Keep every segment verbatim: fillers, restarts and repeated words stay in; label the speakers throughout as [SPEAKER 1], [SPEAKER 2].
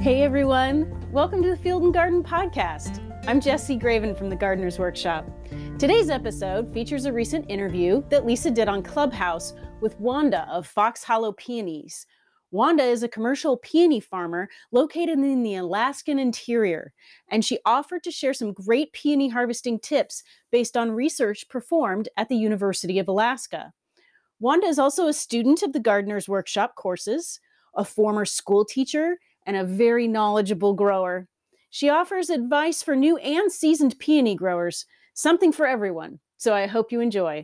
[SPEAKER 1] Hey everyone, welcome to the Field and Garden Podcast. I'm Jessie Graven from the Gardener's Workshop. Today's episode features a recent interview that Lisa did on Clubhouse with Wanda of Fox Hollow Peonies. Wanda is a commercial peony farmer located in the Alaskan interior, and she offered to share some great peony harvesting tips based on research performed at the University of Alaska. Wanda is also a student of the Gardener's Workshop courses, a former school teacher, and a very knowledgeable grower. She offers advice for new and seasoned peony growers, something for everyone. So I hope you enjoy.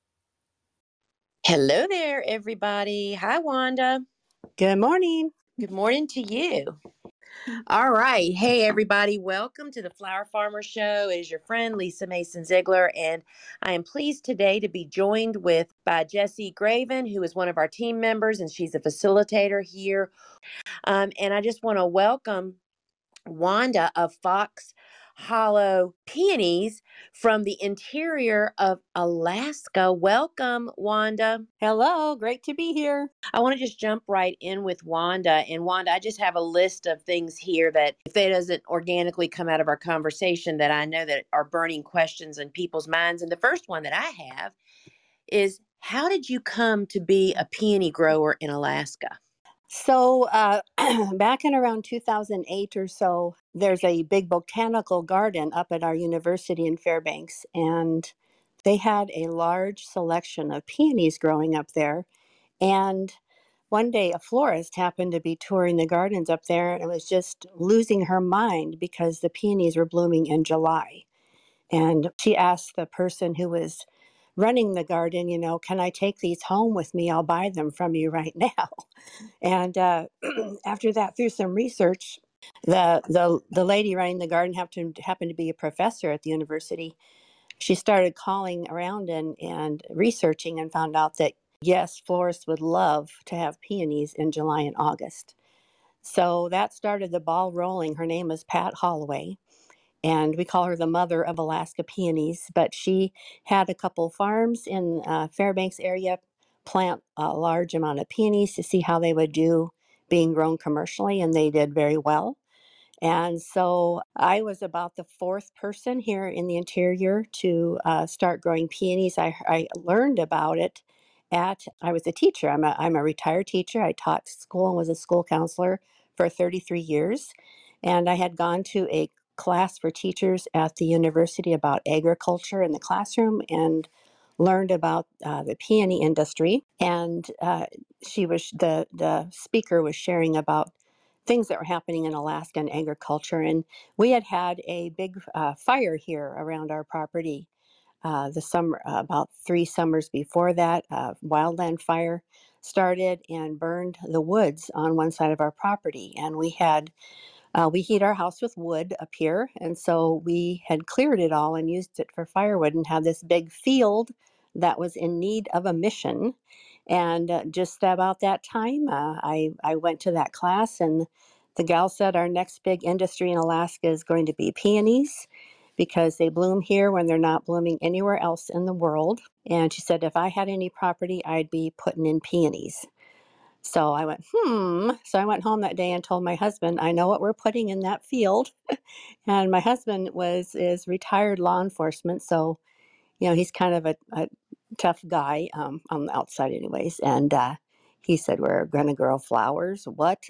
[SPEAKER 2] Hello there, everybody. Hi, Wanda.
[SPEAKER 3] Good morning.
[SPEAKER 2] Good morning to you. All right. Hey, everybody. Welcome to the Flower Farmer Show. It is your friend, Lisa Mason Ziegler, and I am pleased today to be joined with by Jessie Graven, who is one of our team members, and she's a facilitator here. Um, and I just want to welcome Wanda of Fox Hollow Peonies from the interior of Alaska. Welcome, Wanda.
[SPEAKER 3] Hello, great to be here.
[SPEAKER 2] I want to just jump right in with Wanda. And Wanda, I just have a list of things here that if it doesn't organically come out of our conversation, that I know that are burning questions in people's minds. And the first one that I have is, how did you come to be a peony grower in Alaska?
[SPEAKER 3] So uh, back in around two thousand eight or so, there's a big botanical garden up at our university in Fairbanks, and they had a large selection of peonies growing up there. And one day a florist happened to be touring the gardens up there and was just losing her mind because the peonies were blooming in July. And she asked the person who was running the garden, you know, can I take these home with me? I'll buy them from you right now. And uh, after that, through some research, the, the the lady running the garden happened to, happened to be a professor at the university. She started calling around and, and researching and found out that, yes, florists would love to have peonies in July and August. So that started the ball rolling. Her name is Pat Holloway, and we call her the mother of Alaska peonies. But she had a couple farms in uh, Fairbanks area plant a large amount of peonies to see how they would do being grown commercially, and they did very well. And so I was about the fourth person here in the interior to uh, start growing peonies. I, I learned about it at, I was a teacher. I'm a, I'm a retired teacher. I taught school and was a school counselor for thirty-three years. And I had gone to a class for teachers at the university about agriculture in the classroom and learned about uh, the peony industry. And uh, she was, the, the speaker was sharing about things that were happening in Alaska and agriculture. And we had had a big uh, fire here around our property uh, the summer, uh, about three summers before that. Uh, wildland fire started and burned the woods on one side of our property. And we had, uh, we heat our house with wood up here. And so we had cleared it all and used it for firewood and had this big field that was in need of a mission. And uh, just about that time, uh, I, I went to that class, and the gal said our next big industry in Alaska is going to be peonies because they bloom here when they're not blooming anywhere else in the world. And she said if I had any property, I'd be putting in peonies. So I went, hmm. So I went home that day and told my husband, I know what we're putting in that field. And my husband was is retired law enforcement, so you know, he's kind of a, a tough guy um, on the outside anyways. And uh, he said, we're going to grow flowers. What?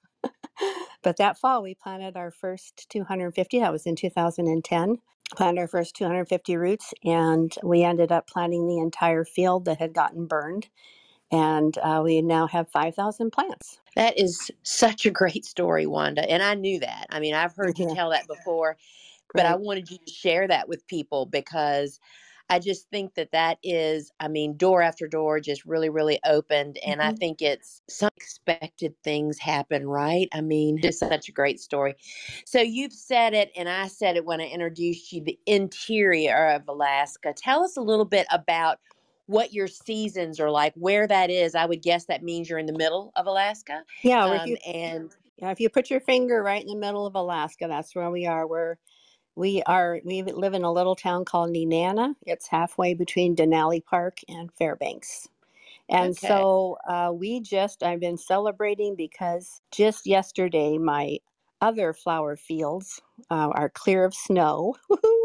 [SPEAKER 3] But that fall, we planted our first two hundred fifty. That was in two thousand ten. Planted our first two hundred fifty roots, and we ended up planting the entire field that had gotten burned. And uh, we now have five thousand plants.
[SPEAKER 2] That is such a great story, Wanda. And I knew that. I mean, I've heard you
[SPEAKER 3] Yeah.
[SPEAKER 2] tell that before, but
[SPEAKER 3] Right.
[SPEAKER 2] I wanted you to share that with people because I just think that that is, I mean, door after door just really, really opened. And I
[SPEAKER 3] Mhm.
[SPEAKER 2] think it's some unexpected things happen, right? I mean, it's such a great story. So you've said it, and I said it when I introduced you, the interior of Alaska. Tell us a little bit about what your seasons are like, where that is. I would guess that means you're in the middle of Alaska.
[SPEAKER 3] Yeah, if
[SPEAKER 2] Um,
[SPEAKER 3] you
[SPEAKER 2] and
[SPEAKER 3] yeah, if you put your finger right in the middle of Alaska, that's where we are. We're We are we live in a little town called Nenana. It's halfway between Denali Park and Fairbanks. And
[SPEAKER 2] okay.
[SPEAKER 3] so uh, we just I've been celebrating because just yesterday my other flower fields uh, are clear of snow.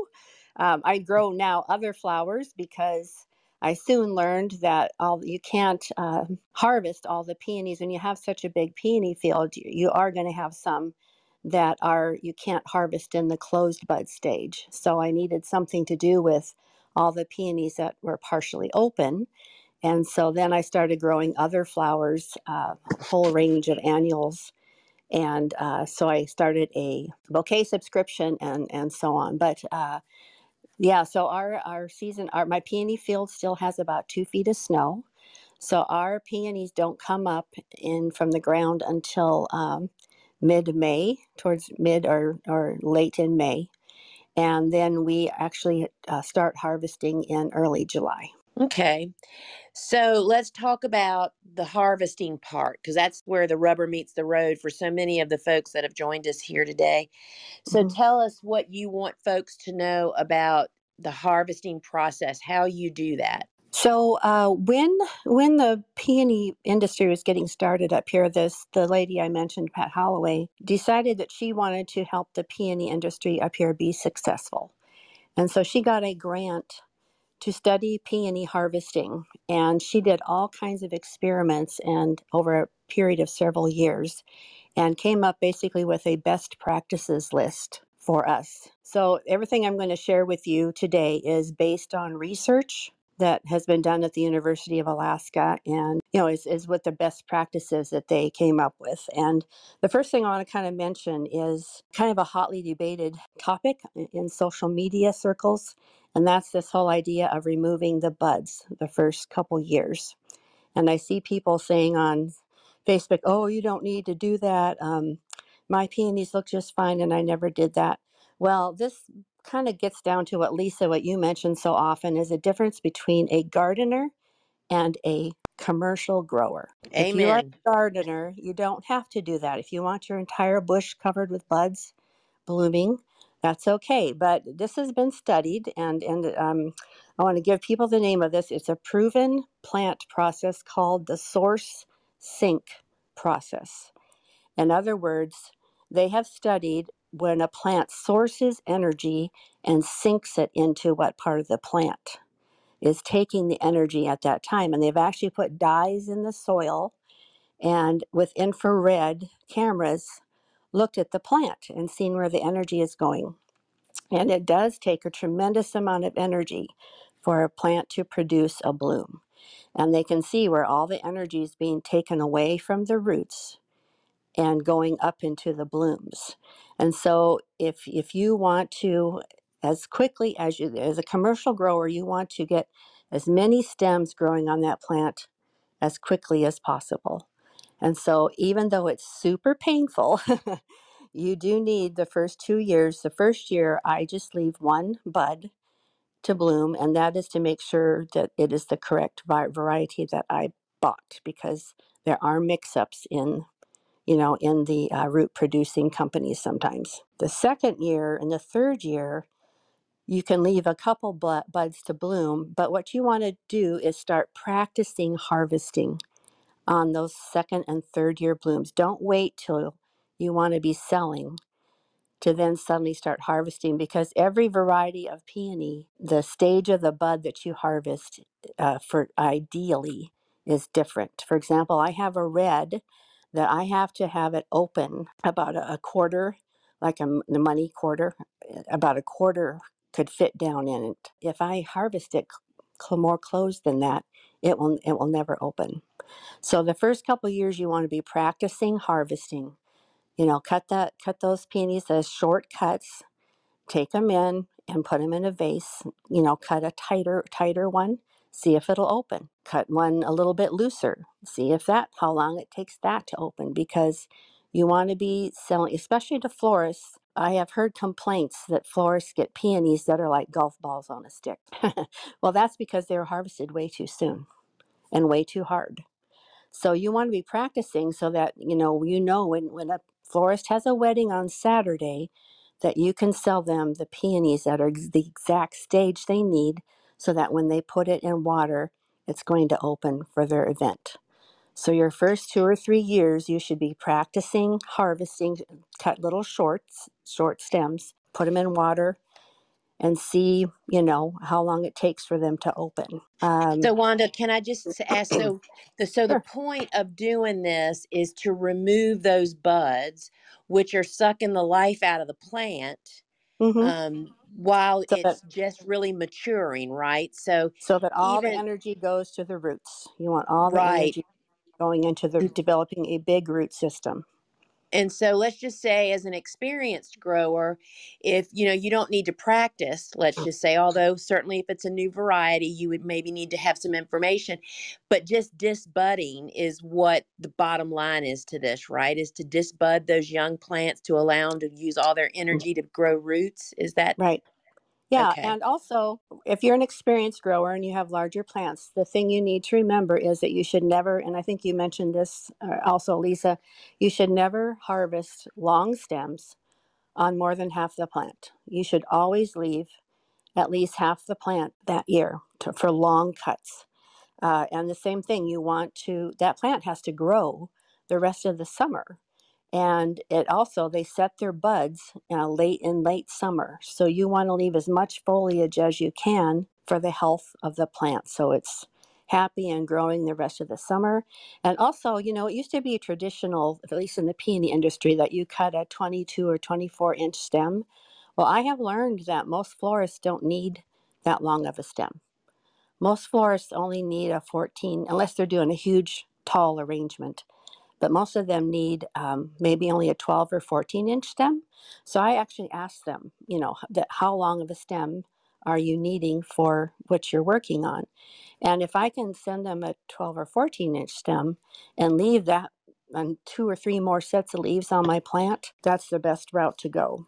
[SPEAKER 3] um, I grow now other flowers because I soon learned that all you can't uh, harvest all the peonies. When you have such a big peony field, you, you are going to have some that are you can't harvest in the closed bud stage. So I needed something to do with all the peonies that were partially open. And so then I started growing other flowers, uh, a whole range of annuals. And uh, so I started a bouquet subscription and, and so on. But uh, yeah, so our, our season, our, my peony field still has about two feet of snow. So our peonies don't come up in from the ground until um, mid-May, towards mid or, or late in May. And then we actually uh, start harvesting in early July.
[SPEAKER 2] Okay. So let's talk about the harvesting part, because that's where the rubber meets the road for so many of the folks that have joined us here today. So
[SPEAKER 3] Mhm.
[SPEAKER 2] tell us what you want folks to know about the harvesting process, how you do that.
[SPEAKER 3] So uh, when when the peony industry was getting started up here, this the lady I mentioned, Pat Holloway, decided that she wanted to help the peony industry up here be successful, and so she got a grant to study peony harvesting, and she did all kinds of experiments and over a period of several years, and came up basically with a best practices list for us. So everything I'm going to share with you today is based on research that has been done at the University of Alaska, and you know is, is what the best practices that they came up with. And the first thing I want to kind of mention is kind of a hotly debated topic in social media circles, and that's this whole idea of removing the buds the first couple years. And I see people saying on Facebook, oh, you don't need to do that. Um, my peonies look just fine, and I never did that. Well, this kind of gets down to what Lisa, what you mentioned so often, is a difference between a gardener and a commercial grower. If you are
[SPEAKER 2] Amen.
[SPEAKER 3] a gardener, you don't have to do that. If you want your entire bush covered with buds, blooming, that's okay. But this has been studied, and and um, I want to give people the name of this. It's a proven plant process called the source sink process. In other words, they have studied when a plant sources energy and sinks it into what part of the plant is taking the energy at that time. And they've actually put dyes in the soil and with infrared cameras looked at the plant and seen where the energy is going. And it does take a tremendous amount of energy for a plant to produce a bloom. And they can see where all the energy is being taken away from the roots and going up into the blooms. And so if if you want to, as quickly as you, as a commercial grower, you want to get as many stems growing on that plant as quickly as possible. And so even though it's super painful, you do need the first two years. The first year, I just leave one bud to bloom, and that is to make sure that it is the correct variety that I bought, because there are mix-ups in you know, in the uh, root producing companies sometimes. The second year and the third year, you can leave a couple buds to bloom, but what you want to do is start practicing harvesting on those second and third year blooms. Don't wait till you want to be selling to then suddenly start harvesting, because every variety of peony, the stage of the bud that you harvest uh, for ideally is different. For example, I have a red that I have to have it open about a, a quarter, like a, the money quarter, about a quarter could fit down in it. If I harvest it cl- more closed than that, it will it will never open. So the first couple years you want to be practicing harvesting. You know, cut that, cut those peonies as short cuts, take them in and put them in a vase. You know, cut a tighter, tighter one, see if it'll open. Cut one a little bit looser, see if that, how long it takes that to open, because you want to be selling, especially to florists. I have heard complaints that florists get peonies that are like golf balls on a stick. Well, that's because they were harvested way too soon and way too hard. So you want to be practicing so that, you know, you know when, when a florist has a wedding on Saturday, that you can sell them the peonies that are the exact stage they need, so that when they put it in water, it's going to open for their event. So your first two or three years, you should be practicing harvesting, cut little shorts, short stems, put them in water, and see, you know, how long it takes for them to open. Um,
[SPEAKER 2] So Wanda, can I just ask, so the so the
[SPEAKER 3] sure.
[SPEAKER 2] point of doing this is to remove those buds, which are sucking the life out of the plant,
[SPEAKER 3] hmm
[SPEAKER 2] um, while
[SPEAKER 3] So that
[SPEAKER 2] it's just really maturing, right? So
[SPEAKER 3] so that all the
[SPEAKER 2] even
[SPEAKER 3] energy goes to the roots. You want all the
[SPEAKER 2] right.
[SPEAKER 3] energy going into the developing a big root system.
[SPEAKER 2] And so let's just say as an experienced grower, if you know you don't need to practice, let's just say, although certainly if it's a new variety, you would maybe need to have some information, but just disbudding is what the bottom line is to this, right? Is to disbud those young plants to allow them to use all their energy to grow roots. Is that
[SPEAKER 3] Right. Yeah,
[SPEAKER 2] okay?
[SPEAKER 3] and also, if you're an experienced grower and you have larger plants, the thing you need to remember is that you should never, and I think you mentioned this uh, also, Lisa, you should never harvest long stems on more than half the plant. You should always leave at least half the plant that year to, for long cuts. Uh, and the same thing, you want to, that plant has to grow the rest of the summer. And it also, they set their buds uh, late in late summer. So you want to leave as much foliage as you can for the health of the plant. So it's happy and growing the rest of the summer. And also, you know, it used to be traditional, at least in the peony industry, that you cut a twenty-two or twenty-four inch stem. Well, I have learned that most florists don't need that long of a stem. Most florists only need a fourteen, unless they're doing a huge tall arrangement, but most of them need um, maybe only a twelve or fourteen inch stem. So I actually asked them, you know, that how long of a stem are you needing for what you're working on? And if I can send them a twelve or fourteen inch stem and leave that and two or three more sets of leaves on my plant, that's the best route to go.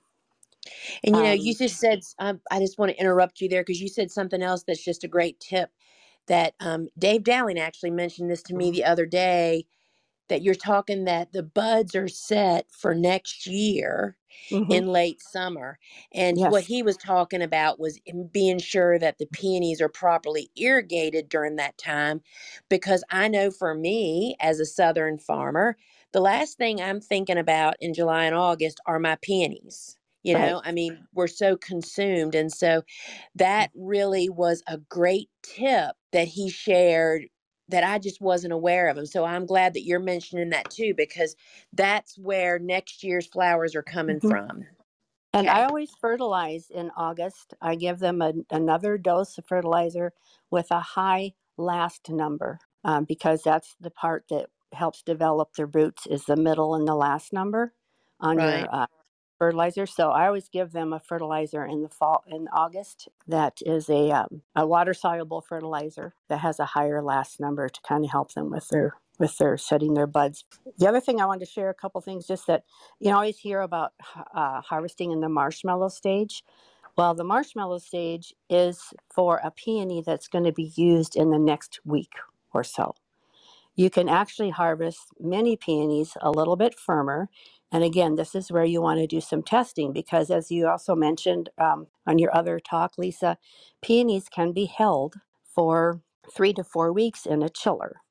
[SPEAKER 2] And you know, you
[SPEAKER 3] Um,
[SPEAKER 2] just said, um, I just want to interrupt you there because you said something else that's just a great tip that um, Dave Dowling actually mentioned this to me the other day, that you're talking that the buds are set for next year
[SPEAKER 3] mhm,
[SPEAKER 2] in late summer. And what
[SPEAKER 3] yes,
[SPEAKER 2] he was talking about was in being sure that the peonies are properly irrigated during that time. Because I know for me, as a Southern farmer, the last thing I'm thinking about in July and August are my peonies. You
[SPEAKER 3] right.
[SPEAKER 2] know, I mean, we're so consumed. And so that really was a great tip that he shared that I just wasn't aware of them. So I'm glad that you're mentioning that too, because that's where next year's flowers are coming
[SPEAKER 3] Mhm.
[SPEAKER 2] from.
[SPEAKER 3] And I
[SPEAKER 2] Okay.
[SPEAKER 3] always fertilize in August. I give them a, another dose of fertilizer with a high last number um, because that's the part that helps develop the roots is the middle and the last number on
[SPEAKER 2] Right.
[SPEAKER 3] your uh, fertilizer. So I always give them a fertilizer in the fall in August that is a um, a water soluble fertilizer that has a higher last number to kind of help them with their with their setting their buds. The other thing I wanted to share a couple things just that you know, I always hear about uh, harvesting in the marshmallow stage. Well, the marshmallow stage is for a peony that's going to be used in the next week or so. You can actually harvest many peonies a little bit firmer. And again, this is where you want to do some testing because, as you also mentioned um, on your other talk, Lisa, peonies can be held for three to four weeks in a chiller.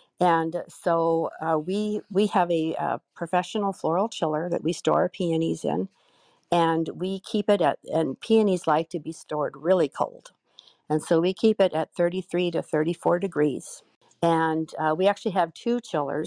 [SPEAKER 3] And so uh, we we have a, uh professional floral chiller that we store our peonies in, and we keep it at. And peonies like to be stored really cold, and so we keep it at thirty-three to thirty-four degrees. And uh, we actually have two chillers.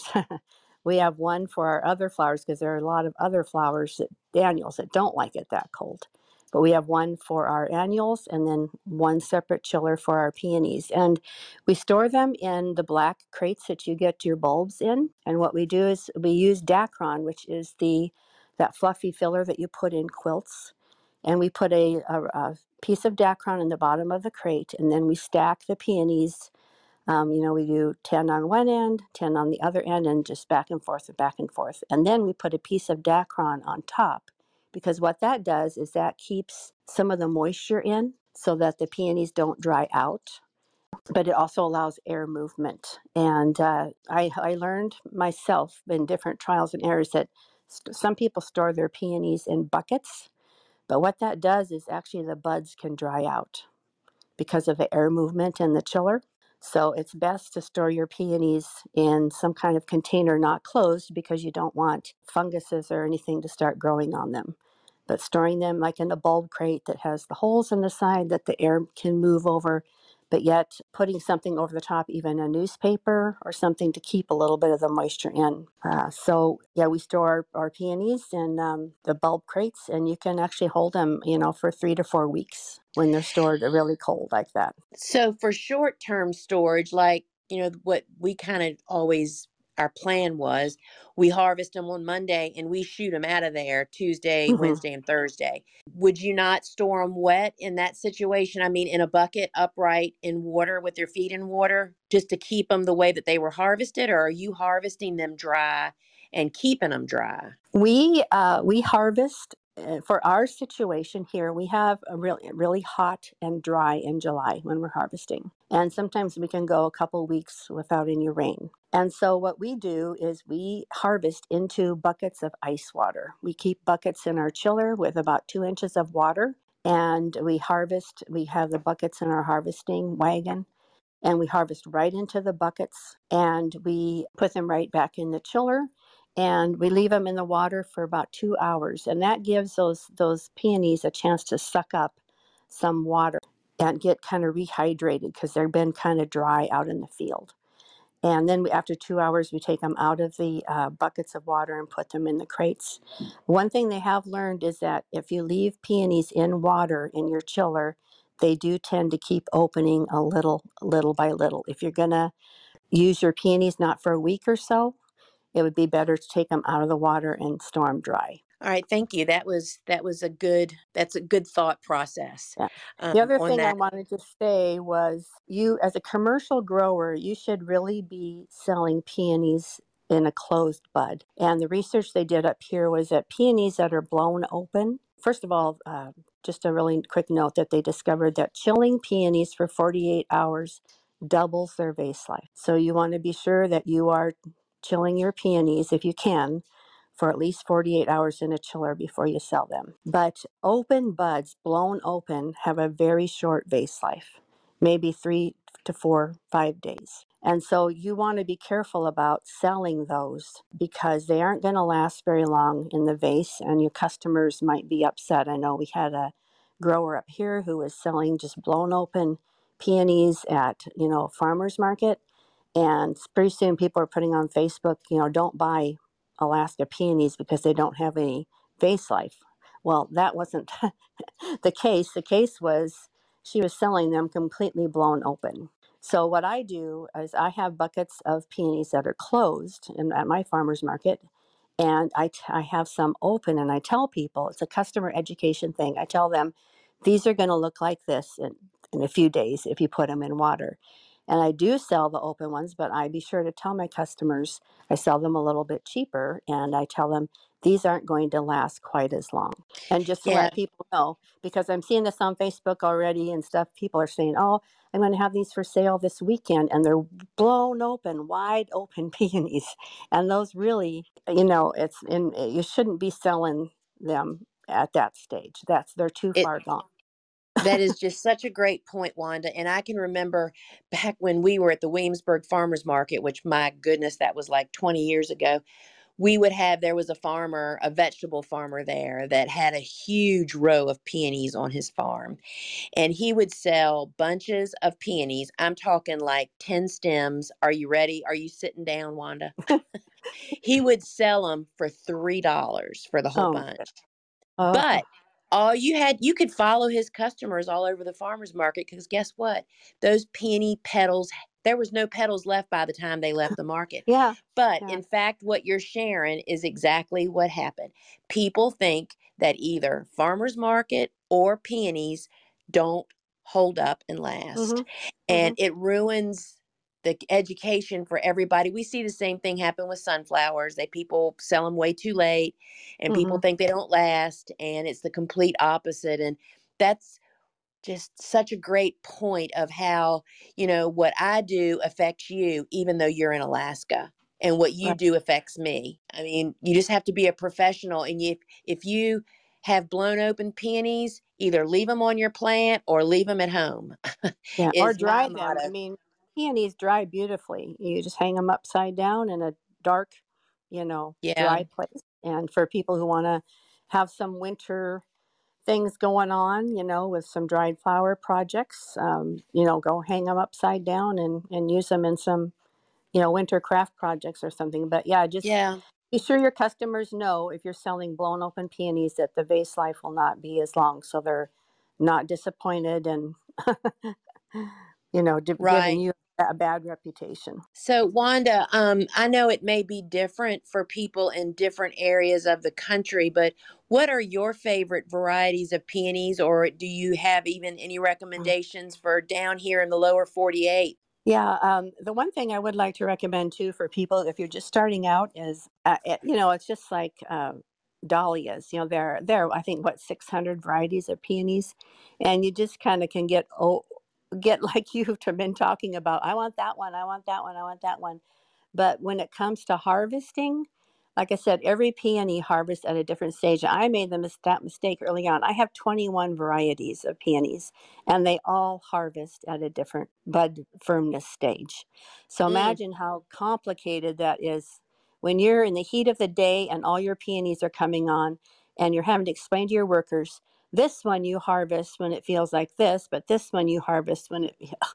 [SPEAKER 3] We have one for our other flowers because there are a lot of other flowers that Daniels that don't like it that cold. But we have one for our annuals and then one separate chiller for our peonies. And we store them in the black crates that you get your bulbs in. And what we do is we use Dacron, which is the that fluffy filler that you put in quilts. And we put a, a, a piece of Dacron in the bottom of the crate, and then we stack the peonies. Um, you know, we do ten on one end, ten on the other end, and just back and forth and back and forth. And then we put a piece of Dacron on top because what that does is that keeps some of the moisture in so that the peonies don't dry out. But it also allows air movement. And uh, I, I learned myself in different trials and errors that st- some people store their peonies in buckets. But what that does is actually the buds can dry out because of the air movement in the chiller. So it's best to store your peonies in some kind of container not closed because you don't want funguses or anything to start growing on them. But storing them like in a bulb crate that has the holes in the side that the air can move over, but yet putting something over the top, even a newspaper or something to keep a little bit of the moisture in. Uh, so yeah, we store our, our peonies in um, the bulb crates, and you can actually hold them, you know, for three to four weeks when they're stored really cold like that.
[SPEAKER 2] So for short-term storage, like, you know, what we kind of always, our plan was we harvest them on Monday and we shoot them out of there Tuesday,
[SPEAKER 3] Mm-hmm.
[SPEAKER 2] Wednesday, and Thursday. Would you not store them wet in that situation? I mean, in a bucket upright in water with their feet in water just to keep them the way that they were harvested? Or are you harvesting them dry and keeping them dry?
[SPEAKER 3] We uh, we harvest uh, for our situation here. We have a really really hot and dry in July when we're harvesting, and sometimes we can go a couple weeks without any rain. And so what we do is we harvest into buckets of ice water. We keep buckets in our chiller with about two inches of water, and we harvest. We have the buckets in our harvesting wagon, and we harvest right into the buckets, and we put them right back in the chiller, and we leave them in the water for about two hours, and that gives those those peonies a chance to suck up some water and get kind of rehydrated because they've been kind of dry out in the field. And then we, after two hours, we take them out of the uh, buckets of water and put them in the crates. One thing they have learned is that if you leave peonies in water in your chiller, they do tend to keep opening a little, little by little. If you're going to use your peonies not for a week or so, it would be better to take them out of the water and store them dry.
[SPEAKER 2] All right, thank you. That was that was a good that's a good thought process
[SPEAKER 3] Yeah.
[SPEAKER 2] um,
[SPEAKER 3] The other
[SPEAKER 2] on
[SPEAKER 3] thing I
[SPEAKER 2] that.
[SPEAKER 3] wanted to say was you, as a commercial grower, you should really be selling peonies in a closed bud. And the research they did up here was that peonies that are blown open, first of all, uh, just a really quick note that they discovered that chilling peonies for forty-eight hours doubles their vase life. So you want to be sure that you are chilling your peonies if you can for at least forty-eight hours in a chiller before you sell them. But open buds, blown open, have a very short vase life, maybe three to four, five days. And so you want to be careful about selling those because they aren't going to last very long in the vase, and your customers might be upset. I know we had a grower up here who was selling just blown open peonies at, you know, farmers market. And pretty soon people are putting on Facebook, you know, don't buy Alaska peonies because they don't have any vase life. Well, that wasn't the case. The case was she was selling them completely blown open. So what I do is I have buckets of peonies that are closed in, at my farmer's market, and I, t- I have some open, and I tell people, it's a customer education thing. I tell them, these are going to look like this in, in a few days if you put them in water. And I do sell the open ones, but I be sure to tell my customers I sell them a little bit cheaper, and I tell them these aren't going to last quite as long. And just to
[SPEAKER 2] Yeah,
[SPEAKER 3] let people know, because I'm seeing this on Facebook already and stuff, people are saying, oh, I'm going to have these for sale this weekend, and they're blown open, wide open peonies. And those really, you know, it's in, you shouldn't be selling them at that stage. That's, they're too
[SPEAKER 2] it
[SPEAKER 3] far gone.
[SPEAKER 2] that is just such a great point, Wanda. And I can remember back when we were at the Williamsburg Farmers Market, which, my goodness, that was like twenty years ago. We would have, there was a farmer, a vegetable farmer there that had a huge row of peonies on his farm. And he would sell bunches of peonies. I'm talking like ten stems. Are you ready? Are you sitting down, Wanda? He would sell them for three dollars for the whole
[SPEAKER 3] Oh, my
[SPEAKER 2] bunch.
[SPEAKER 3] goodness. Oh,
[SPEAKER 2] But all you had, you could follow his customers all over the farmer's market because guess what? Those peony petals, there was no petals left by the time they left the market.
[SPEAKER 3] yeah.
[SPEAKER 2] But
[SPEAKER 3] Yeah.
[SPEAKER 2] in fact, what you're sharing is exactly what happened. People think that either farmer's market or peonies don't hold up and last.
[SPEAKER 3] Mm-hmm.
[SPEAKER 2] And
[SPEAKER 3] Mm-hmm.
[SPEAKER 2] it ruins the education for everybody. We see the same thing happen with sunflowers. They people sell them way too late, and people
[SPEAKER 3] Mm-hmm.
[SPEAKER 2] think they don't last, and it's the complete opposite. And that's just such a great point of how, you know, what I do affects you, even though you're in Alaska, and what you
[SPEAKER 3] Right.
[SPEAKER 2] do affects me. I mean, you just have to be a professional. And if, if you have blown open peonies, either leave them on your plant or leave them at home
[SPEAKER 3] Yeah. Or
[SPEAKER 2] is my
[SPEAKER 3] dry them. I
[SPEAKER 2] motto.
[SPEAKER 3] mean, peonies dry beautifully. You just hang them upside down in a dark, you know,
[SPEAKER 2] Yeah.
[SPEAKER 3] dry place. And for people who want to have some winter things going on, you know, with some dried flower projects, um, you know, go hang them upside down and, and use them in some, you know, winter craft projects or something. But yeah, just
[SPEAKER 2] Yeah.
[SPEAKER 3] be sure your customers know if you're selling blown open peonies that the vase life will not be as long, so they're not disappointed and you know di- giving
[SPEAKER 2] Right.
[SPEAKER 3] you a bad reputation.
[SPEAKER 2] So, Wanda, um, I know it may be different for people in different areas of the country, but what are your favorite varieties of peonies, or do you have even any recommendations for down here in the lower forty-eight?
[SPEAKER 3] Yeah, um, the one thing I would like to recommend too for people if you're just starting out is, uh, it, you know, it's just like uh, dahlias. You know, there there are, I think what six hundred varieties of peonies, and you just kind of can get oh get like you've been talking about. I want that one. I want that one. I want that one. But when it comes to harvesting, like I said, every peony harvests at a different stage. I made the mis- that mistake early on. I have twenty-one varieties of peonies, and they all harvest at a different bud firmness stage. So
[SPEAKER 2] Mm.
[SPEAKER 3] imagine how complicated that is when you're in the heat of the day and all your peonies are coming on, and you're having to explain to your workers, this one you harvest when it feels like this, but this one you harvest when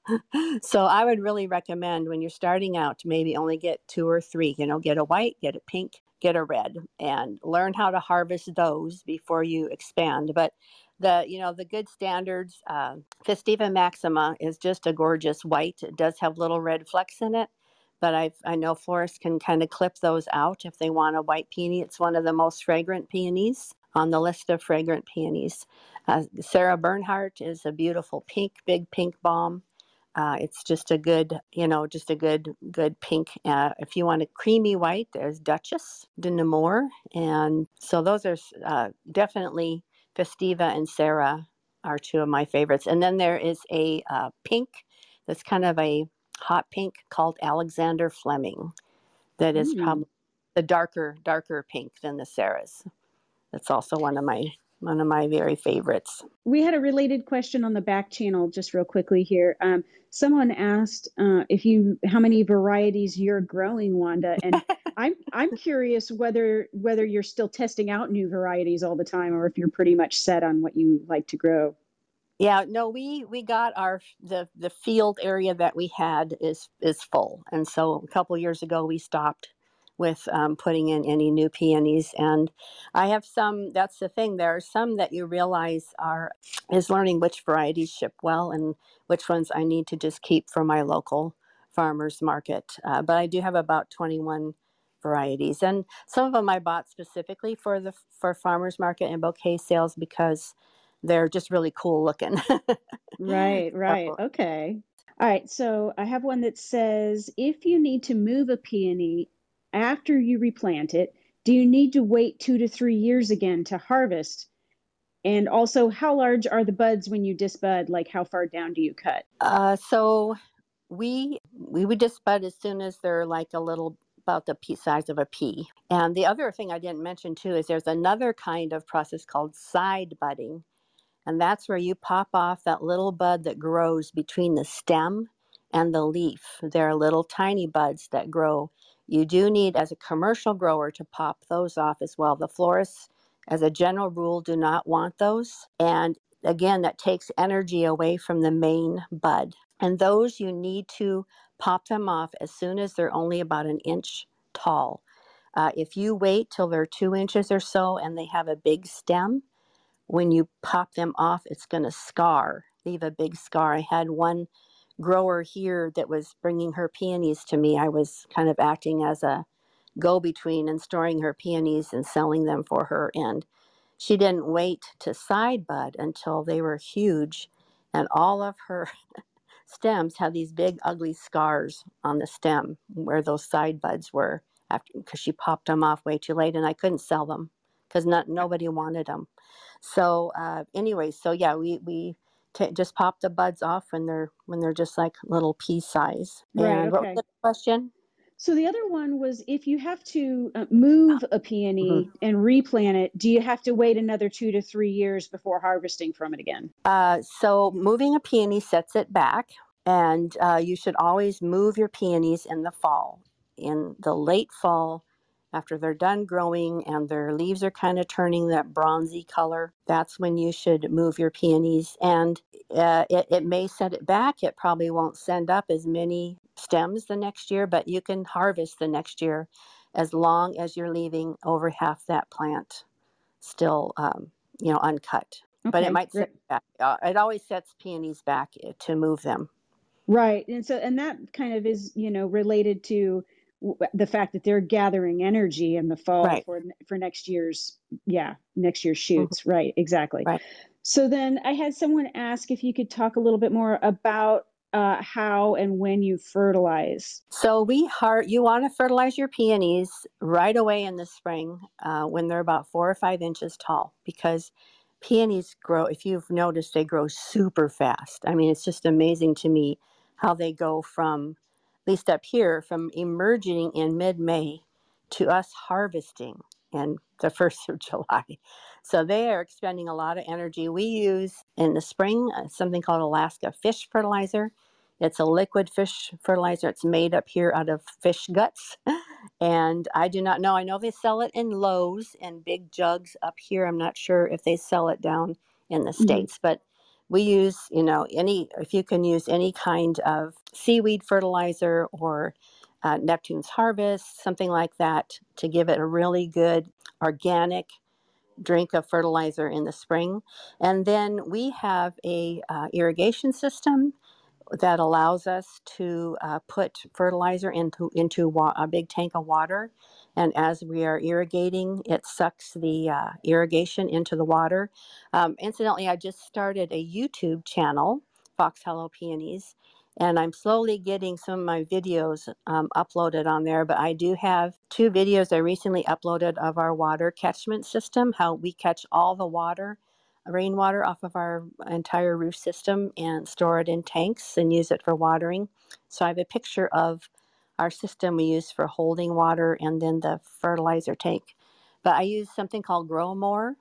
[SPEAKER 3] it. So I would really recommend when you're starting out to maybe only get two or three, you know, get a white, get a pink, get a red, and learn how to harvest those before you expand. But the, you know, the good standards, uh, Festiva Maxima is just a gorgeous white. It does have little red flecks in it, but I I know florists can kind of clip those out if they want a white peony. It's one of the most fragrant peonies on the list of fragrant peonies. Uh, Sarah Bernhardt is a beautiful pink, big pink bomb. Uh, it's just a good, you know, just a good, good pink. Uh, if you want a creamy white, there's Duchess de Nemours. And so those are uh, definitely Festiva and Sarah are two of my favorites. And then there is a uh, pink that's kind of a hot pink called Alexander Fleming that is
[SPEAKER 1] Mm.
[SPEAKER 3] probably the darker, darker pink than the Sarahs. That's also one of my one of my very favorites.
[SPEAKER 1] We had a related question on the back channel, just real quickly here. Um, someone asked uh, if you how many varieties you're growing, Wanda, and I'm I'm curious whether whether you're still testing out new varieties all the time, or if you're pretty much set on what you like to grow.
[SPEAKER 3] Yeah, no, we we got our the the field area that we had is is full, and so a couple years ago we stopped with um, putting in any new peonies. And I have some. That's the thing. There are some that you realize are is learning which varieties ship well and which ones I need to just keep for my local farmers market. Uh, but I do have about twenty-one varieties, and some of them I bought specifically for the for farmers market and bouquet sales because they're just really cool looking.
[SPEAKER 1] Right, right.
[SPEAKER 3] So,
[SPEAKER 1] Okay. All right. So I have one that says if you need to move a peony after you replant it, do you need to wait two to three years again to harvest? And also, how large are the buds when you disbud? Like, how far down do you cut?
[SPEAKER 3] uh, so we we would just bud as soon as they're like a little about the pea size of a pea. And the other thing I didn't mention too is there's another kind of process called side budding, and that's where you pop off that little bud that grows between the stem and the leaf. There are little tiny buds that grow. You do need, as a commercial grower, to pop those off as well. The florists, as a general rule, do not want those. And again, that takes energy away from the main bud. And those you need to pop them off as soon as they're only about an inch tall. Uh, if you wait till they're two inches or so and they have a big stem, when you pop them off, it's going to scar, leave a big scar. I had one grower here that was bringing her peonies to me. I was kind of acting as a go-between and storing her peonies and selling them for her. And she didn't wait to side bud until they were huge. And all of her stems had these big, ugly scars on the stem where those side buds were after because she popped them off way too late and I couldn't sell them because not nobody wanted them. So uh, anyway, so yeah, we we t- just pop the buds off when they're when they're just like little pea size.
[SPEAKER 1] Right.
[SPEAKER 3] And what was
[SPEAKER 1] Okay.
[SPEAKER 3] the question?
[SPEAKER 1] So the other one was if you have to uh, move a
[SPEAKER 3] Mhm.
[SPEAKER 1] peony and replant it, do you have to wait another two to three years before harvesting from it again?
[SPEAKER 3] Uh, so moving a peony sets it back. And uh, you should always move your peonies in the fall. In the late fall, after they're done growing and their leaves are kind of turning that bronzy color, that's when you should move your peonies. And uh, it, it may set it back. It probably won't send up as many stems the next year, but you can harvest the next year as long as you're leaving over half that plant still, um, you know, uncut. But it
[SPEAKER 1] Okay,
[SPEAKER 3] might
[SPEAKER 1] great.
[SPEAKER 3] set back. Uh, it always sets peonies back uh, to move them.
[SPEAKER 1] Right. And so, and that kind of is, you know, related to w- the fact that they're gathering energy in the fall
[SPEAKER 3] Right.
[SPEAKER 1] for for next year's, yeah, next year's
[SPEAKER 3] Mhm.
[SPEAKER 1] shoots. Right. Exactly.
[SPEAKER 3] Right.
[SPEAKER 1] So then I had someone ask if you could talk a little bit more about uh, how and when you fertilize.
[SPEAKER 3] So we har you want to fertilize your peonies right away in the spring uh, when they're about four or five inches tall, because peonies grow, if you've noticed, they grow super fast. I mean, it's just amazing to me how they go from, at least up here, from emerging in mid-May to us harvesting in the first of July. So they are expending a lot of energy. We use in the spring uh, something called Alaska fish fertilizer. It's a liquid fish fertilizer. It's made up here out of fish guts. And I do not know. I know they sell it in Lowe's in big jugs up here. I'm not sure if they sell it down in the
[SPEAKER 1] Mhm.
[SPEAKER 3] States, but we use, you know, any, if you can use any kind of seaweed fertilizer or uh, Neptune's Harvest, something like that, to give it a really good organic drink of fertilizer in the spring. And then we have a uh, irrigation system that allows us to uh, put fertilizer into into wa- a big tank of water, and as we are irrigating, it sucks the uh, irrigation into the water. Um, incidentally, I just started a YouTube channel, Fox Hollow Peonies, and I'm slowly getting some of my videos um, uploaded on there. But I do have two videos I recently uploaded of our water catchment system, how we catch all the water, rainwater, off of our entire roof system and store it in tanks and use it for watering. So I have a picture of our system we use for holding water and then the fertilizer tank. But I use something called Grow More.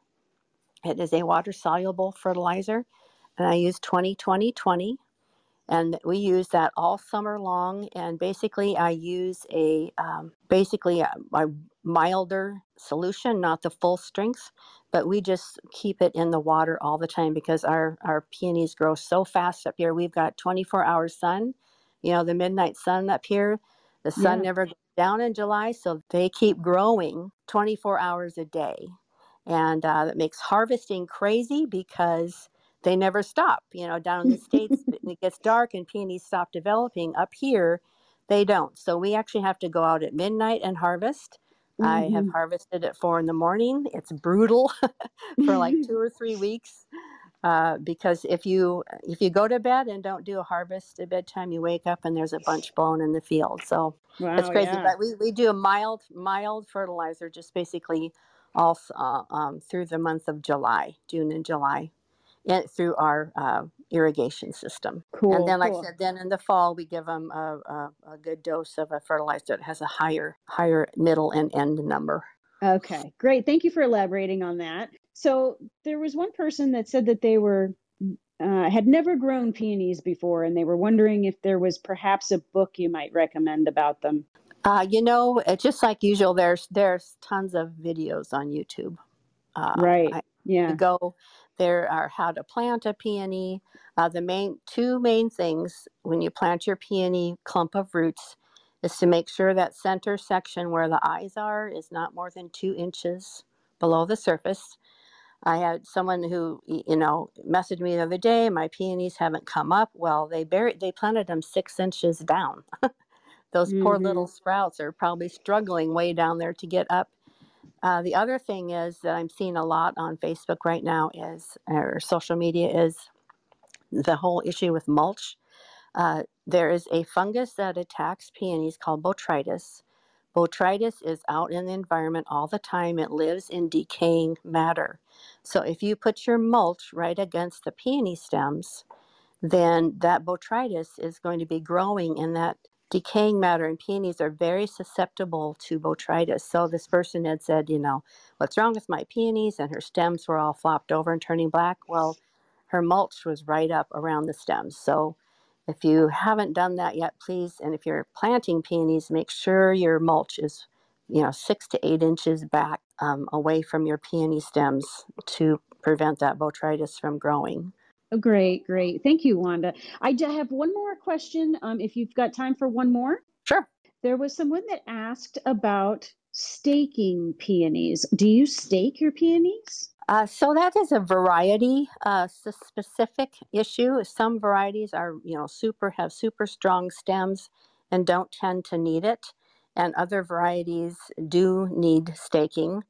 [SPEAKER 3] It is a water soluble fertilizer, and I use twenty twenty twenty. And we use that all summer long. And basically, I use a um, basically a, a milder solution, not the full strength, but we just keep it in the water all the time because our our peonies grow so fast up here. We've got twenty-four hour sun, you know, the midnight sun up here. The sun
[SPEAKER 1] Yeah.
[SPEAKER 3] never goes down in July, so they keep growing twenty-four hours a day, and uh, that makes harvesting crazy because they never stop. You know, down in the States, it gets dark and peonies stop developing. Up here, they don't. So we actually have to go out at midnight and harvest. I have
[SPEAKER 1] Mhm.
[SPEAKER 3] harvested at four in the morning. It's brutal for like two or three weeks. Uh, because if you if you go to bed and don't do a harvest at bedtime, you wake up and there's a bunch blown in the field. So it's
[SPEAKER 1] Wow.
[SPEAKER 3] crazy.
[SPEAKER 1] Yeah.
[SPEAKER 3] But we, we do a mild mild fertilizer, just basically all uh, um, through the month of July, June and July, in, through our uh, irrigation system. And
[SPEAKER 1] Cool.
[SPEAKER 3] then, like I
[SPEAKER 1] Cool.
[SPEAKER 3] said, then in the fall we give them a, a, a good dose of a fertilizer that has a higher higher middle and end number.
[SPEAKER 1] Okay, great. Thank you for elaborating on that. So there was one person that said that they were uh, had never grown peonies before, and they were wondering if there was perhaps a book you might recommend about them.
[SPEAKER 3] Uh, you know, it's just like usual. There's there's tons of videos on YouTube. Uh,
[SPEAKER 1] Right.
[SPEAKER 3] I
[SPEAKER 1] Yeah.
[SPEAKER 3] go. There are how to plant a peony. Uh, the main two main things when you plant your peony clump of roots is to make sure that center section where the eyes are is not more than two inches below the surface. I had someone who, you know, messaged me the other day. My peonies haven't come up. Well, they buried. They planted them six inches down. Those poor little
[SPEAKER 1] Mm-hmm.
[SPEAKER 3] sprouts are probably struggling way down there to get up. Uh, the other thing is that I'm seeing a lot on Facebook right now is, or social media, is the whole issue with mulch. Uh, there is a fungus that attacks peonies called botrytis. Botrytis is out in the environment all the time. It lives in decaying matter. So if you put your mulch right against the peony stems, then that botrytis is going to be growing in that decaying matter, and peonies are very susceptible to botrytis. So this person had said, you know, what's wrong with my peonies? And her stems were all flopped over and turning black. Well, her mulch was right up around the stems. So If you haven't done that yet, please, and if you're planting peonies, make sure your mulch is, you know, six to eight inches back um, away from your peony stems to prevent that botrytis from growing.
[SPEAKER 1] Oh, great, great. Thank you, Wanda. I do have one more question, um, if you've got time for one more.
[SPEAKER 3] Sure.
[SPEAKER 1] There was someone that asked about staking peonies. Do you stake your peonies?
[SPEAKER 3] Uh, so that is a variety uh, specific issue. Some varieties are, you know, super have super strong stems and don't tend to need it, and other varieties do need staking.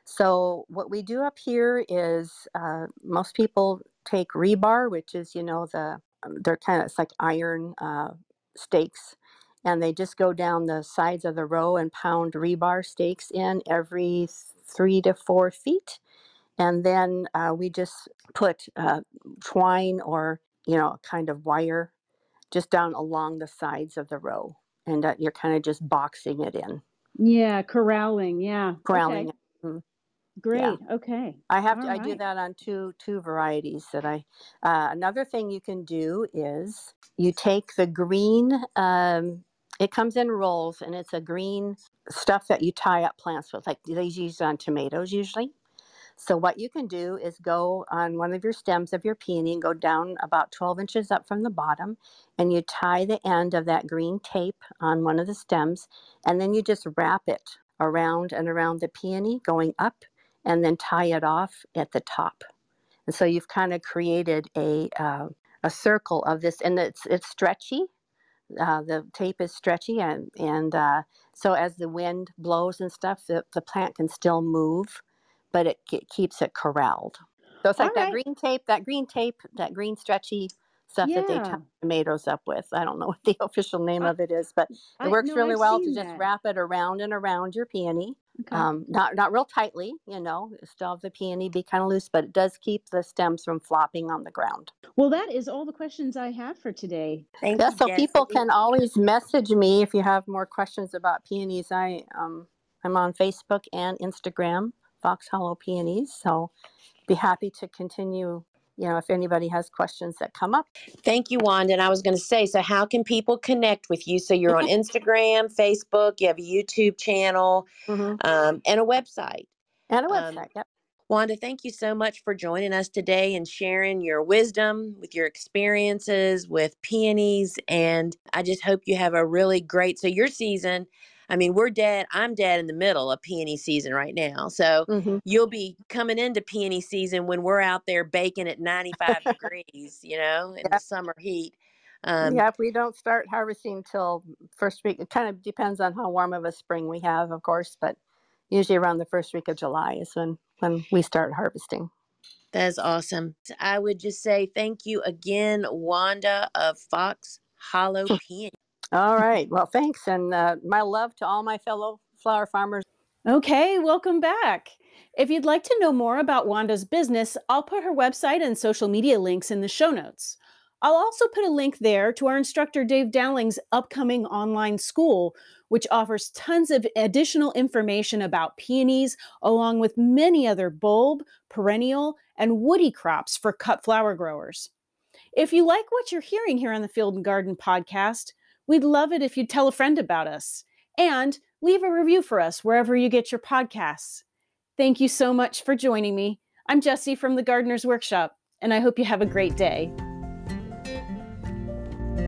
[SPEAKER 3] So what we do up here is uh, most people take rebar, which is, you know, the they're kind of it's like iron uh, stakes, and they just go down the sides of the row and pound rebar stakes in every three to four feet. And then uh, we just put uh, twine or, you know, kind of wire just down along the sides of the row. And uh, you're kind of just boxing it in.
[SPEAKER 1] Yeah, corralling. Yeah.
[SPEAKER 3] Corralling.
[SPEAKER 1] Okay.
[SPEAKER 3] Mm,
[SPEAKER 1] Great.
[SPEAKER 3] yeah.
[SPEAKER 1] Okay.
[SPEAKER 3] I have
[SPEAKER 1] All
[SPEAKER 3] to. I do
[SPEAKER 1] right.
[SPEAKER 3] that on two two varieties that I. Uh, another thing you can do is you take the green. Um, it comes in rolls, and it's a green stuff that you tie up plants with, like they use on tomatoes usually. So what you can do is go on one of your stems of your peony and go down about twelve inches up from the bottom, and you tie the end of that green tape on one of the stems, and then you just wrap it around and around the peony going up, and then tie it off at the top. And so you've kind of created a uh, a circle of this, and it's it's stretchy. Uh, the tape is stretchy, and and uh, so as the wind blows and stuff, the, the plant can still move, but it, it keeps it corralled. So it's like
[SPEAKER 1] All
[SPEAKER 3] that
[SPEAKER 1] right.
[SPEAKER 3] green tape, that green tape, that green stretchy stuff that they tie
[SPEAKER 1] Yeah.
[SPEAKER 3] tomatoes up with. I don't know what the official name
[SPEAKER 1] I,
[SPEAKER 3] of it is, but it
[SPEAKER 1] I
[SPEAKER 3] works
[SPEAKER 1] no,
[SPEAKER 3] really
[SPEAKER 1] I've
[SPEAKER 3] well to
[SPEAKER 1] seen
[SPEAKER 3] just
[SPEAKER 1] that.
[SPEAKER 3] wrap it around and around your peony.
[SPEAKER 1] Okay.
[SPEAKER 3] Um, not not real tightly, you know, still have the peony be kind of loose, but it does keep the stems from flopping on the ground.
[SPEAKER 1] Well, that is all the questions I have for today.
[SPEAKER 2] Thank
[SPEAKER 3] Yeah,
[SPEAKER 2] you,
[SPEAKER 3] so people
[SPEAKER 2] Jessie.
[SPEAKER 3] can always message me if you have more questions about peonies. I um I'm on Facebook and Instagram, Fox Hollow Peonies. So be happy to continue, you know, if anybody has questions that come up.
[SPEAKER 2] Thank you, Wanda. And I was going to say, so how can people connect with you? So you're on Instagram, Facebook, you have a YouTube channel,
[SPEAKER 3] Mm-hmm.
[SPEAKER 2] um, and a website.
[SPEAKER 3] And a
[SPEAKER 2] Um,
[SPEAKER 3] website, yep.
[SPEAKER 2] Wanda, thank you so much for joining us today and sharing your wisdom with your experiences with peonies. And I just hope you have a really great, so your season, I mean, we're dead. I'm dead in the middle of peony season right now. So
[SPEAKER 3] Mm-hmm.
[SPEAKER 2] you'll be coming into peony season when we're out there baking at ninety-five degrees, you know, in the
[SPEAKER 3] Yep.
[SPEAKER 2] summer heat. Um,
[SPEAKER 3] Yep, we don't start harvesting till first week. It kind of depends on how warm of a spring we have, of course, but usually around the first week of July is when, when we start harvesting.
[SPEAKER 2] That's awesome. I would just say thank you again, Wanda of Fox Hollow Peony.
[SPEAKER 3] All right. Well, thanks. And uh, my love to all my fellow flower farmers.
[SPEAKER 1] Okay, welcome back. If you'd like to know more about Wanda's business, I'll put her website and social media links in the show notes. I'll also put a link there to our instructor Dave Dowling's upcoming online school, which offers tons of additional information about peonies, along with many other bulb, perennial, and woody crops for cut flower growers. If you like what you're hearing here on the Field and Garden podcast, we'd love it if you'd tell a friend about us. And leave a review for us wherever you get your podcasts. Thank you so much for joining me. I'm Jessie from the Gardener's Workshop, and I hope you have a great day.